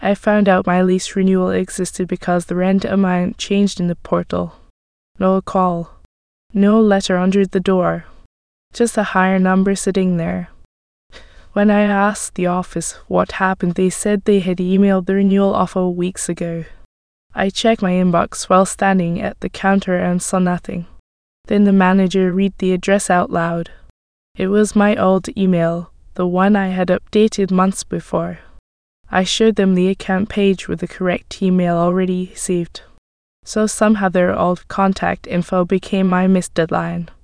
I found out my lease renewal existed because the rent amount changed in the portal. No call. No letter under the door. Just a higher number sitting there. When I asked the office what happened, they said they had emailed the renewal offer weeks ago. I checked my inbox while standing at the counter and saw nothing. Then the manager read the address out loud. It was my old email, the one I had updated months before. I showed them the account page with the correct email already saved. So somehow their old contact info became my missed deadline.